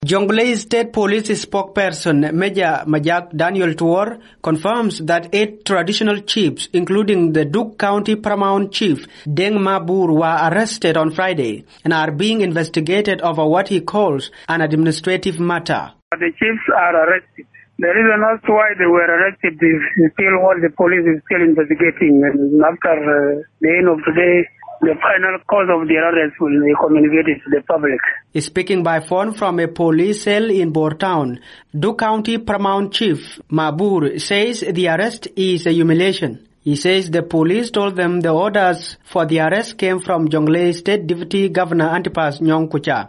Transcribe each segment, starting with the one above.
Jonglei State Police spokesperson Major Majak Daniel Tuor confirms that 8 traditional chiefs, including the Duke County Paramount Chief Deng Mabur, were arrested on Friday and are being investigated over what he calls an administrative matter. The chiefs are arrested. The reason as to why they were arrested is still what the police is still investigating, and after the end of today, the final cause of the arrest will be communicated to the public. Speaking by phone from a police cell in Bor Town, Duke County Paramount Chief Mabur says the arrest is a humiliation. He says the police told them the orders for the arrest came from Jonglei State Deputy Governor Antipas Nyong Kucha.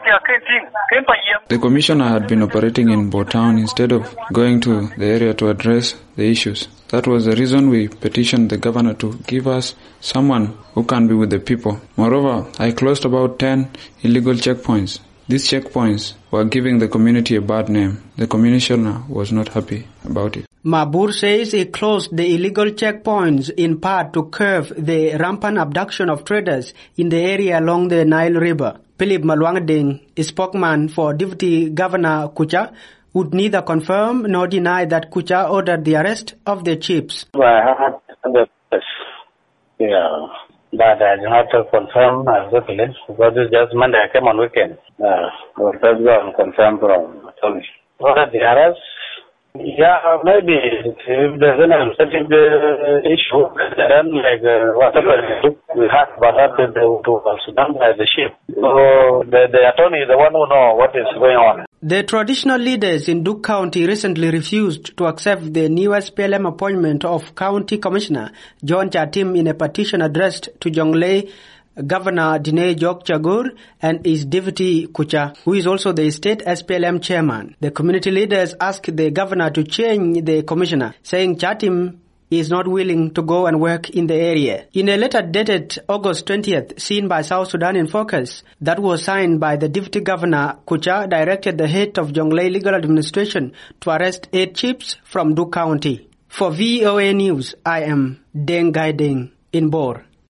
The commissioner had been operating in Bor Town instead of going to the area to address the issues. That was the reason we petitioned the governor to give us someone who can be with the people. Moreover, I closed about 10 illegal checkpoints. These checkpoints were giving the community a bad name. The commissioner was not happy about it. Mabur says he closed the illegal checkpoints in part to curb the rampant abduction of traders in the area along the Nile River. Philip Malwangding, spokesman for Deputy Governor Kucha, would neither confirm nor deny that Kucha ordered the arrest of the chiefs. I heard the press, but I do not confirm exactly because it's just Monday. I came on weekend. We'll first go and confirm from Tony. Ordered the arrest? Yeah, maybe if there's any uncertain issue, then whatever we had about that, they would also done by the ship. So the attorney is the one who knows what is going on. The traditional leaders in Duke County recently refused to accept the new SPLM appointment of County Commissioner John Chatim in a petition addressed to Jonglei Governor Diney Jok Chagur and his deputy Kucha, who is also the state SPLM chairman. The community leaders asked the governor to change the commissioner, saying Chatim is not willing to go and work in the area. In a letter dated August 20th, seen by South Sudan in Focus, that was signed by the Deputy Governor, Kucha directed the head of Jonglei Legal Administration to arrest 8 chiefs from Duke County. For VOA News, I am Deng Gai Deng in Bor.